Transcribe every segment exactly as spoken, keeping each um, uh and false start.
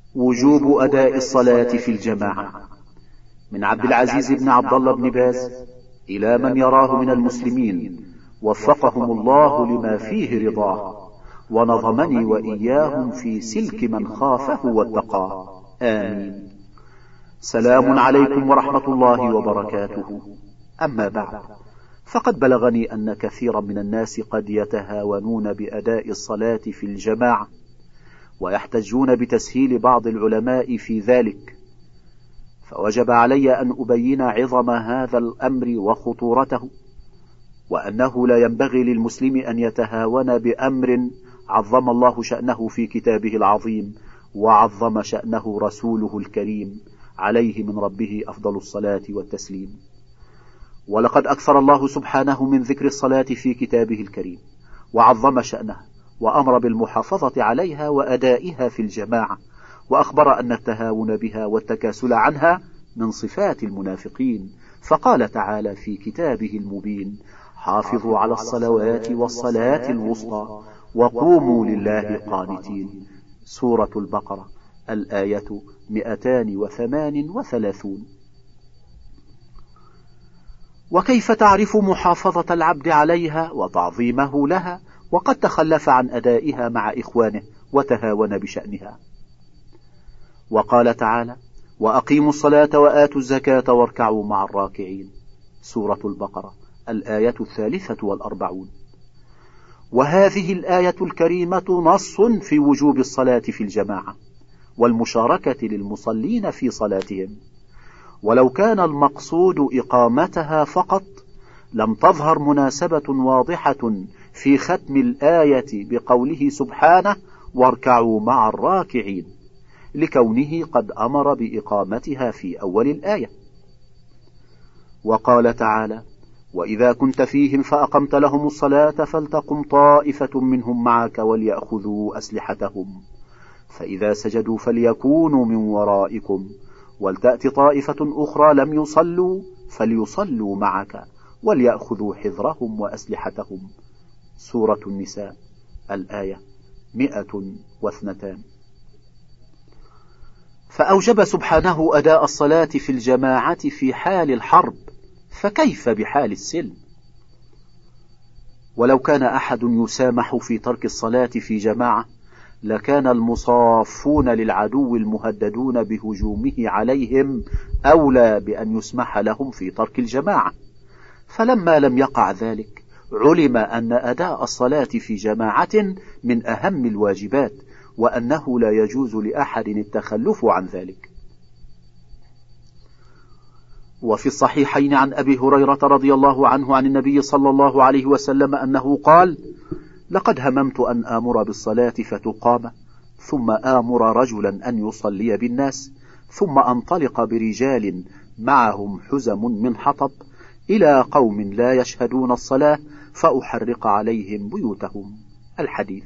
وجوب أداء الصلاة في الجماعة. من عبد العزيز بن عبد الله بن باز إلى من يراه من المسلمين وفقهم الله لما فيه رضاه، ونظمني وإياهم في سلك من خافه واتقاه، آمين. سلام عليكم ورحمة الله وبركاته. أما بعد، فقد بلغني أن كثيرا من الناس قد يتهاونون بأداء الصلاة في الجماعة، ويحتجون بتسهيل بعض العلماء في ذلك، فوجب علي أن أبين عظم هذا الأمر وخطورته، وأنه لا ينبغي للمسلم أن يتهاون بأمر عظم الله شأنه في كتابه العظيم، وعظم شأنه رسوله الكريم عليه من ربه أفضل الصلاة والتسليم. ولقد أكثر الله سبحانه من ذكر الصلاة في كتابه الكريم، وعظم شأنها، وأمر بالمحافظة عليها وأدائها في الجماعة، وأخبر أن التهاون بها والتكاسل عنها من صفات المنافقين، فقال تعالى في كتابه المبين: حافظوا على الصلوات والصلاة الوسطى وقوموا لله قانتين. سورة البقرة، الآية مئتان وثمان وثلاثون. وكيف تعرف محافظة العبد عليها وتعظيمه لها وقد تخلف عن أدائها مع إخوانه وتهاون بشأنها؟ وقال تعالى: وأقيموا الصلاة وآتوا الزكاة واركعوا مع الراكعين. سورة البقرة، الآية الثالثة والأربعون. وهذه الآية الكريمة نص في وجوب الصلاة في الجماعة والمشاركة للمصلين في صلاتهم، ولو كان المقصود إقامتها فقط لم تظهر مناسبة واضحة في ختم الآية بقوله سبحانه: واركعوا مع الراكعين، لكونه قد أمر بإقامتها في أول الآية. وقال تعالى: وإذا كنت فيهم فأقمت لهم الصلاة فلتقم طائفة منهم معك وليأخذوا أسلحتهم، فإذا سجدوا فليكونوا من ورائكم ولتأت طائفة أخرى لم يصلوا فليصلوا معك وليأخذوا حذرهم وأسلحتهم. سورة النساء، الآية مئة واثنتان. فأوجب سبحانه أداء الصلاة في الجماعة في حال الحرب، فكيف بحال السلم؟ ولو كان أحد يسامح في ترك الصلاة في جماعة لكان المصافون للعدو المهددون بهجومه عليهم أولى بأن يسمح لهم في ترك الجماعة، فلما لم يقع ذلك علم أن أداء الصلاة في جماعة من أهم الواجبات، وأنه لا يجوز لأحد التخلف عن ذلك. وفي الصحيحين عن أبي هريرة رضي الله عنه عن النبي صلى الله عليه وسلم أنه قال: لقد هممت أن آمر بالصلاة فتقام، ثم آمر رجلا أن يصلي بالناس، ثم أنطلق برجال معهم حزم من حطب إلى قوم لا يشهدون الصلاة فأحرق عليهم بيوتهم. الحديث.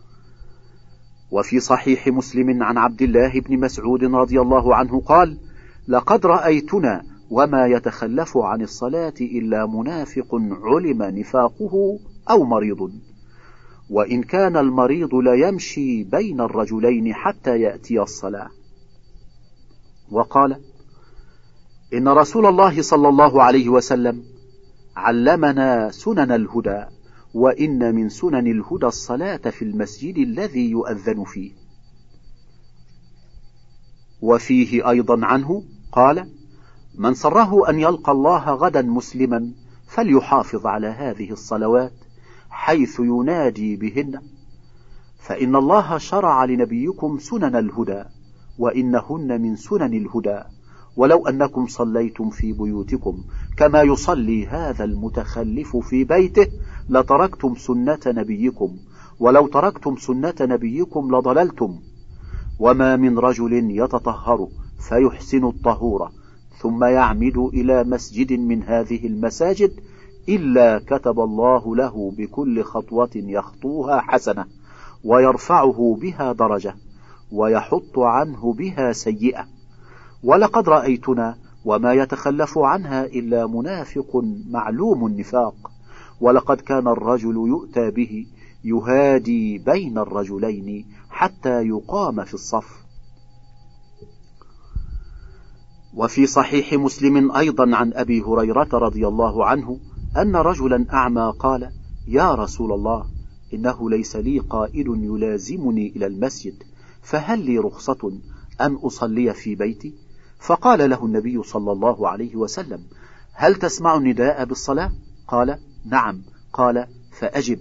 وفي صحيح مسلم عن عبد الله بن مسعود رضي الله عنه قال: لقد رأيتنا وما يتخلف عن الصلاة إلا منافق علم نفاقه أو مريض، وإن كان المريض ليمشي بين الرجلين حتى يأتي الصلاة. وقال: إن رسول الله صلى الله عليه وسلم علمنا سنن الهدى، وإن من سنن الهدى الصلاة في المسجد الذي يؤذن فيه. وفيه أيضا عنه قال: من سره أن يلقى الله غدا مسلما فليحافظ على هذه الصلوات حيث ينادي بهن، فإن الله شرع لنبيكم سنن الهدى، وإنهن من سنن الهدى، ولو أنكم صليتم في بيوتكم كما يصلي هذا المتخلف في بيته لتركتم سنة نبيكم، ولو تركتم سنة نبيكم لضللتم. وما من رجل يتطهر فيحسن الطهور ثم يعمد إلى مسجد من هذه المساجد إلا كتب الله له بكل خطوة يخطوها حسنة، ويرفعه بها درجة، ويحط عنه بها سيئة. ولقد رأيتنا وما يتخلف عنها إلا منافق معلوم النفاق، ولقد كان الرجل يؤتى به يهادي بين الرجلين حتى يقام في الصف. وفي صحيح مسلم أيضا عن أبي هريرة رضي الله عنه أن رجلا أعمى قال: يا رسول الله، إنه ليس لي قائد يلازمني إلى المسجد، فهل لي رخصة أن أصلي في بيتي؟ فقال له النبي صلى الله عليه وسلم: هل تسمع النداء بالصلاة؟ قال: نعم. قال: فأجب.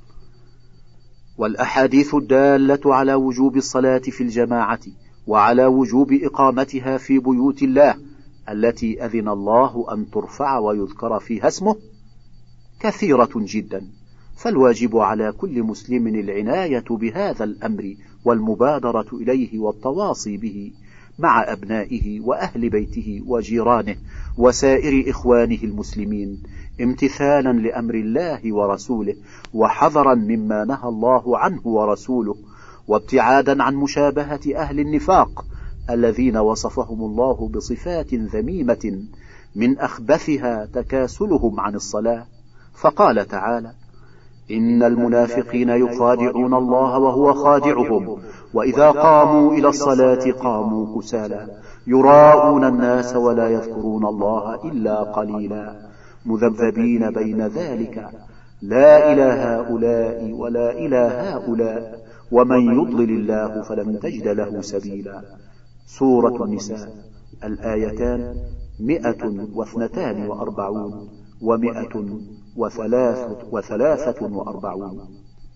والأحاديث الدالة على وجوب الصلاة في الجماعة وعلى وجوب إقامتها في بيوت الله التي أذن الله أن ترفع ويذكر فيها اسمه كثيرة جدا، فالواجب على كل مسلم العناية بهذا الأمر والمبادرة إليه والتواصي به مع أبنائه وأهل بيته وجيرانه وسائر إخوانه المسلمين، امتثالا لأمر الله ورسوله وحذرا مما نهى الله عنه ورسوله، وابتعادا عن مشابهة أهل النفاق الذين وصفهم الله بصفات ذميمة من أخبثها تكاسلهم عن الصلاة. فقال تعالى: إن المنافقين يخادعون الله وهو خادعهم وإذا قاموا إلى الصلاة قاموا كسالى يراءون الناس ولا يذكرون الله إلا قليلا مذبذبين بين ذلك لا إلى هؤلاء ولا إلى هؤلاء ومن يضلل الله فلن تجد له سبيلا. سورة النساء، الآيتان مئة واثنتان وأربعون ومئة وثلاثة, وثلاثة وأربعون.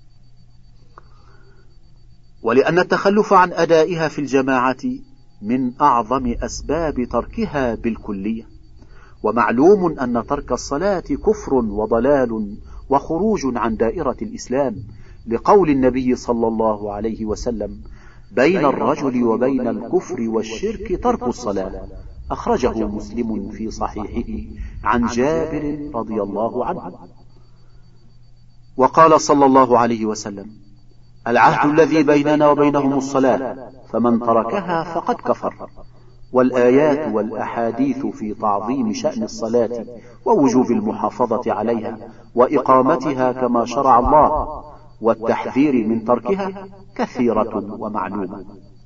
ولأن التخلف عن أدائها في الجماعة من أعظم أسباب تركها بالكلية، ومعلوم أن ترك الصلاة كفر وضلال وخروج عن دائرة الإسلام، لقول النبي صلى الله عليه وسلم: بين الرجل وبين الكفر والشرك ترك الصلاة، أخرجه مسلم في صحيحه عن جابر رضي الله عنه. وقال صلى الله عليه وسلم: العهد الذي بيننا وبينهم الصلاة، فمن تركها فقد كفر. والآيات والأحاديث في تعظيم شأن الصلاة ووجوب المحافظة عليها وإقامتها كما شرع الله والتحذير من تركها كثيرة ومعلومة.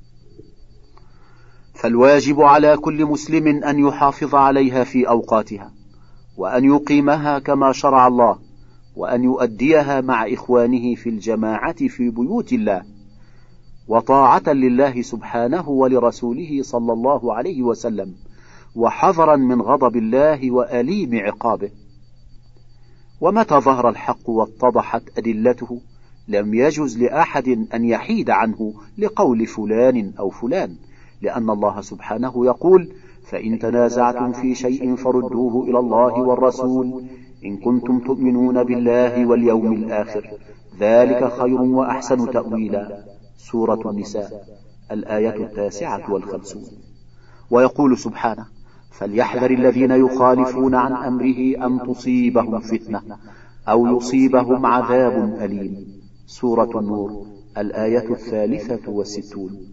فالواجب على كل مسلم أن يحافظ عليها في أوقاتها، وأن يقيمها كما شرع الله، وأن يؤديها مع إخوانه في الجماعة في بيوت الله، وطاعة لله سبحانه ولرسوله صلى الله عليه وسلم، وحذرا من غضب الله وأليم عقابه. ومتى ظهر الحق واتضحت أدلته لم يجز لأحد أن يحيد عنه لقول فلان أو فلان، لأن الله سبحانه يقول: فإن تنازعتم في شيء فردوه إلى الله والرسول إن كنتم تؤمنون بالله واليوم الآخر، ذلك خير وأحسن تأويلا. سورة النساء، الآية التاسعة والخمسون. ويقول سبحانه: فليحذر الذين يخالفون عن أمره أن تصيبهم فتنة أو يصيبهم عذاب أليم. سورة النور، الآية الثالثة والستون.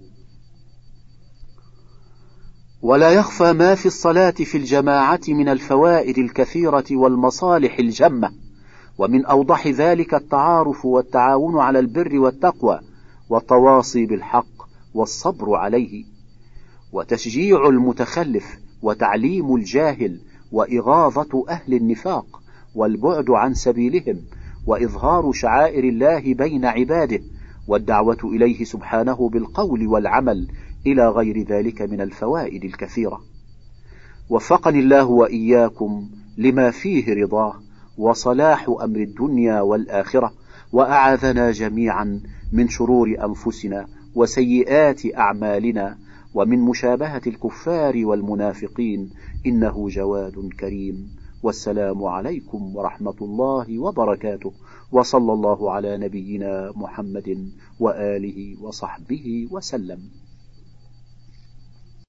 ولا يخفى ما في الصلاة في الجماعة من الفوائد الكثيرة والمصالح الجمة، ومن أوضح ذلك التعارف والتعاون على البر والتقوى والتواصي بالحق والصبر عليه، وتشجيع المتخلف وتعليم الجاهل وإغاظة أهل النفاق والبعد عن سبيلهم وإظهار شعائر الله بين عباده والدعوة إليه سبحانه بالقول والعمل إلى غير ذلك من الفوائد الكثيرة. وفقني الله وإياكم لما فيه رضاه وصلاح أمر الدنيا والآخرة، وأعاذنا جميعا من شرور أنفسنا وسيئات أعمالنا ومن مشابهة الكفار والمنافقين، إنه جواد كريم. والسلام عليكم ورحمة الله وبركاته، وصلى الله على نبينا محمد وآله وصحبه وسلم.